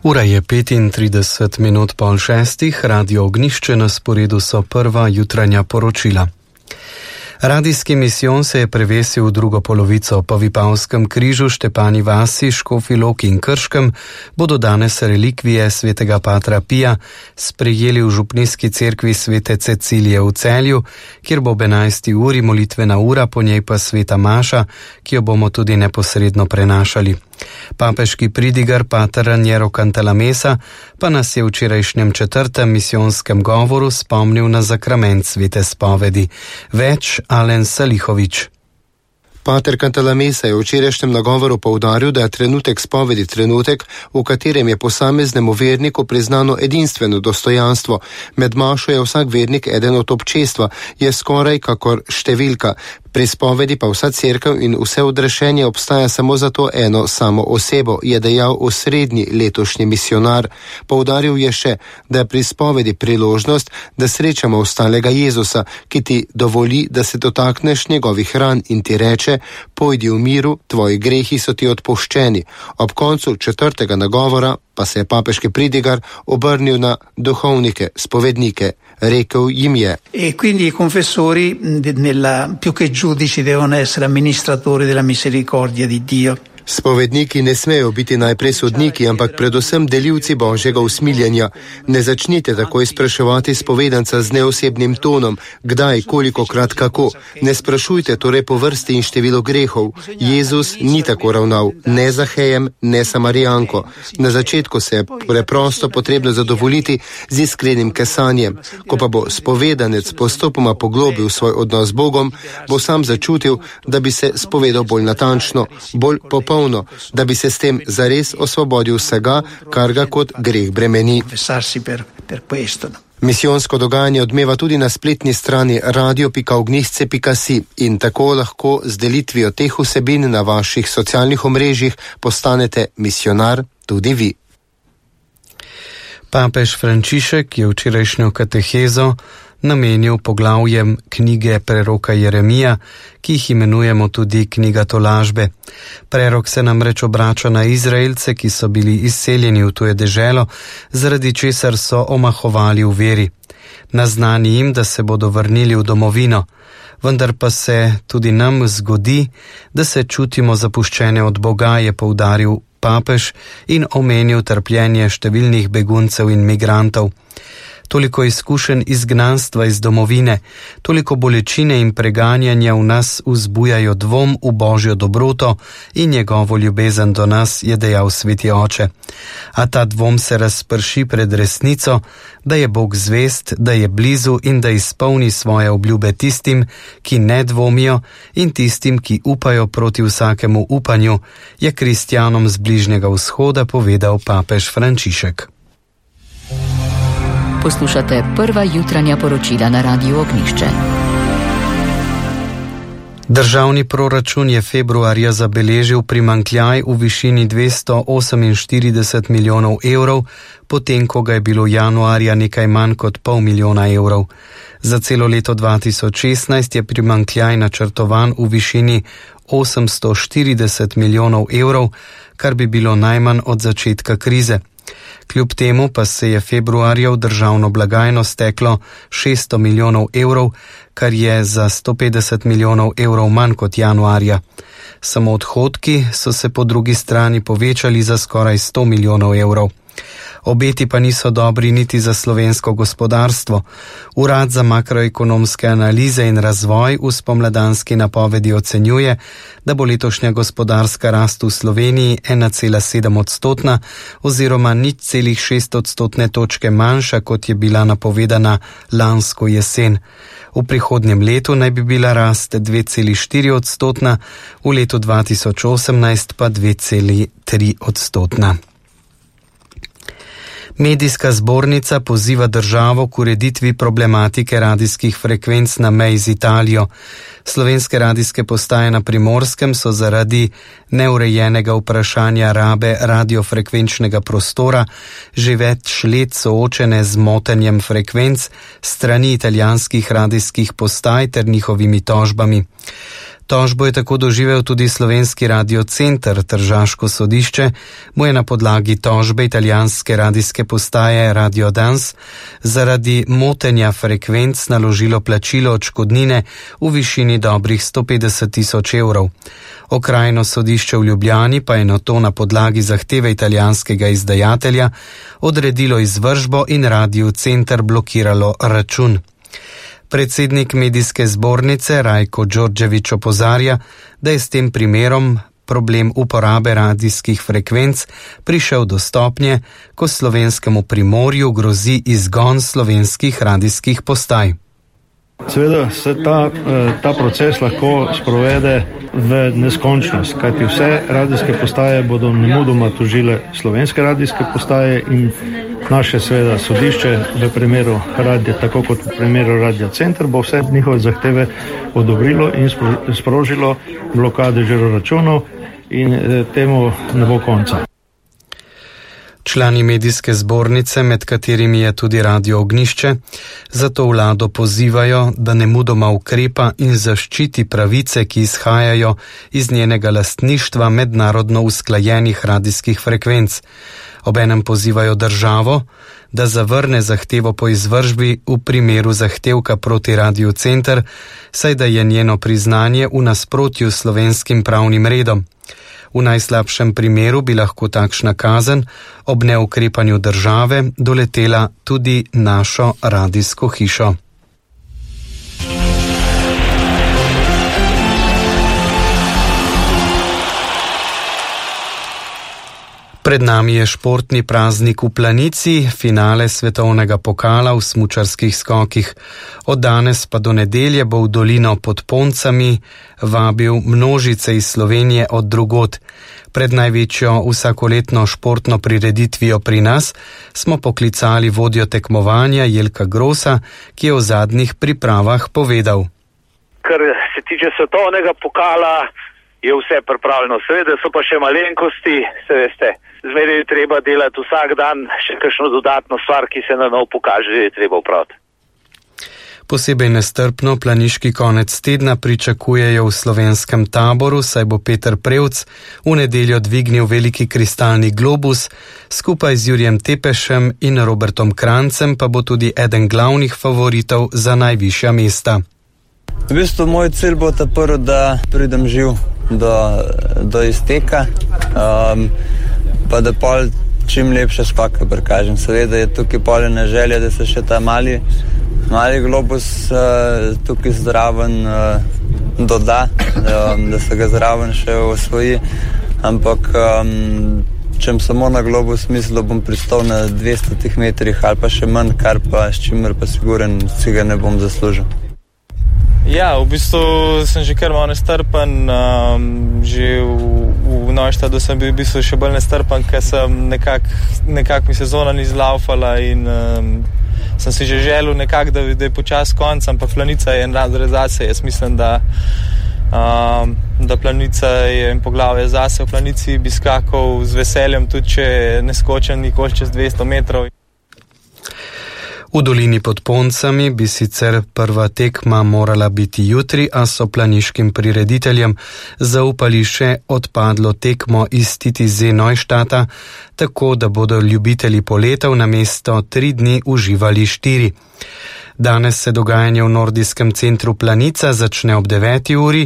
Ura je 35 minut pol šestih, Radio Ognjišče, na sporedu so prva jutranja poročila. Radijski misijon se je prevesil v drugo polovico. Po Vipavskem križu, Štepani vasi, Škofji Loki in Krškem bodo danes relikvije svetega patra Pija sprejeli v župnijski cerkvi svete Cecilije v Celju, kjer bo ob 11. uri molitvena ura, po njej pa sveta maša, ki jo bomo tudi neposredno prenašali. Papeški pridigar pater Raniero Cantalamessa pa nas je v včerajšnjem 4. misijonskem govoru spomnil na zakrament svete spovedi. Več Alen Salihovič. Pater Cantalamessa je v včerajšnjem nagovoru poudaril, da je trenutek spovedi trenutek, v katerem je posameznemu verniku priznano edinstveno dostojanstvo. Med mašo je vsak vernik eden od občestva, je skoraj kakor številka. Pri spovedi pa vsa cerkev in vse odrešenje obstaja samo za to eno samo osebo, je dejal osrednji letošnji misionar. Poudaril je še, da je pri spovedi priložnost, da srečamo ostalega Jezusa, ki ti dovoli, da se dotakneš njegovih ran in ti reče: pojdi v miru, tvoji grehi so ti odpuščeni. Ob koncu 4. nagovora pa se je papeški pridigar obrnil na duhovnike, spovednike. Rekel jim je: E quindi i confessori, più che giudici, devono essere amministratori della misericordia di Dio. Spovedniki ne smejo biti najprej sodniki, ampak predvsem delivci Božjega usmiljenja. Ne začnite takoj spraševati spovedanca z neosebnim tonom, kdaj, kolikokrat, kako. Ne sprašujte torej po vrsti in številu grehov. Jezus ni tako ravnal, ne Zahejem, ne Samarijanko. Na začetku se je preprosto potrebno zadovoljiti z iskrenim kesanjem. Ko pa bo spovedanec postopoma poglobil svoj odnos z Bogom, bo sam začutil, da bi se spovedal bolj natančno, bolj popolno, da bi se s tem zares osvobodil vsega, kar ga kot greh bremeni. Misijonsko dogajanje odmeva tudi na spletni strani radio.ognjišče.si in tako lahko z delitvijo teh vsebin na vaših socialnih omrežjih postanete misionar tudi vi. Papež Frančišek je včerajšnjo katehezo namenil poglavjem knjige preroka Jeremija, ki jih imenujemo tudi knjiga tolažbe. Prerok se namreč obrača na Izraelce, ki so bili izseljeni v tuje deželo, zaradi česar so omahovali v veri. Naznani jim, da se bodo vrnili v domovino, vendar pa se tudi nam zgodi, da se čutimo zapuščene od Boga, je poudaril papež in omenil trpljenje številnih beguncev in migrantov. Toliko izkušenj izgnanstva iz domovine, toliko bolečine in preganjanja v nas vzbujajo dvom v Božjo dobroto in njegovo ljubezen do nas, je dejal sveti oče. A ta dvom se razprši pred resnico, da je Bog zvest, da je blizu in da izpolni svoje obljube tistim, ki ne dvomijo, in tistim, ki upajo proti vsakemu upanju, je kristjanom z Bližnjega vzhoda povedal papež Frančišek. Poslušate prva jutranja poročila na Radiu Ognjišče. Državni proračun je februarja zabeležil primanjkljaj v višini 248 milijonov evrov, potem ko ga je bilo januarja nekaj manj kot $500 milijona evrov. Za celo leto 2016 je primanjkljaj načrtovan v višini 840 milijonov evrov, kar bi bilo najmanj od začetka krize. Kljub temu pa se je februarja v državno blagajno steklo 600 milijonov evrov, kar je za 150 milijonov evrov manj kot januarja. Samo odhodki so se po drugi strani povečali za skoraj 100 milijonov evrov. Obeti pa niso dobri niti za slovensko gospodarstvo. Urad za makroekonomske analize in razvoj v spomladanski napovedi ocenjuje, da bo letošnja gospodarska rast v Sloveniji 1,7% oziroma 0,6% točke manjša, kot je bila napovedana lansko jesen. V prihodnjem letu naj bi bila rast 2,4%, v letu 2018 pa 2,3%. Medijska zbornica poziva državo k ureditvi problematike radijskih frekvenc na meji z Italijo. Slovenske radijske postaje na Primorskem so zaradi neurejenega vprašanja rabe radiofrekvenčnega prostora že več let soočene z motenjem frekvenc strani italijanskih radijskih postaj ter njihovimi tožbami. Tožbo je tako doživel tudi slovenski radiocenter. Tržaško sodišče mu je na podlagi tožbe italijanske radijske postaje Radio Dans zaradi motenja frekvenc naložilo plačilo odškodnine v višini dobrih 150 000 evrov. Okrajno sodišče v Ljubljani pa je nato na podlagi zahteve italijanskega izdajatelja odredilo izvršbo in Radio Center blokiralo račun. Predsednik medijske zbornice Rajko Đorđević opozarja, da je s tem primerom problem uporabe radijskih frekvenc prišel do stopnje, ko slovenskemu Primorju grozi izgon slovenskih radijskih postaj. Seveda se ta proces lahko sprovede v neskončnost, kajti vse radijske postaje bodo nemudoma tožile slovenske radijske postaje in naše seveda sodišče v primeru radija, tako kot v primeru Radio Center, bo vse njihove zahteve odobrilo in sprožilo blokade žiroračunov in temu ne bo konca. Člani medijske zbornice, med katerimi je tudi Radio Ognjišče, zato vlado pozivajo, da nemudoma ukrepa in zaščiti pravice, ki izhajajo iz njenega lastništva mednarodno usklajenih radijskih frekvenc. Obenem pozivajo državo, da zavrne zahtevo po izvršbi v primeru zahtevka proti Radio Center, saj da je njeno priznanje v nasprotju s slovenskim pravnim redom. V najslabšem primeru bi lahko takšna kazen ob neukrepanju države doletela tudi našo radijsko hišo. Pred nami je športni praznik v Planici, finale svetovnega pokala v smučarskih skokih. Od danes pa do nedelje bo v dolino pod Poncami vabil množice iz Slovenije od drugod. Pred največjo vsakoletno športno prireditvijo pri nas smo poklicali vodjo tekmovanja Jelka Grosa, ki je o zadnjih pripravah povedal. Kar se tiče svetovnega pokala, je vse pripravljeno. Seveda so pa še malenkosti, se veste. Zmeraj je treba delati vsak dan še kakšno dodatno stvar, ki se na nov pokaže, je treba upraviti. Posebej nestrpno planiški konec tedna pričakujejo v slovenskem Taboru, saj bo Peter Prevc v nedeljo dvignil veliki kristalni globus, skupaj z Jurjem Tepešem in Robertom Krancem pa bo tudi eden glavnih favoritov za najvišja mesta. V bistvu moj cilj bo ta prvi, da pridem živ do izteka, pa da pol čim lepše skake prikažem. Seveda je tukaj poljena želja, da se še ta mali globus tukaj zraven doda, da se ga zraven še osvoji, ampak če samo na globus mislil, bom pristal na 200 metrih ali pa še manj, kar pa s čimer pa siguren si ga ne bom zaslužil. Ja, v bistvu sem že kar malo nestrpen, že v Neuštadu sem bil v bistvu še bolj nestrpen, ker sem nekako mi sezona ni zlaufala in sem si že želel nekako, da je počas konc, ampak Planica je en razred zase. Jaz mislim, da Planica je en poglavje zase. V Planici bi skakal z veseljem, tudi če ne skočem nikoli čez 200 metrov. V dolini pod Poncami bi sicer prva tekma morala biti jutri, a so planiškim prirediteljem zaupali še odpadlo tekmo iz Titisee Neuštata, tako da bodo ljubitelji poletov namesto 3 dni uživali 4. Danes se dogajanje v nordijskem centru Planica začne ob 9. uri,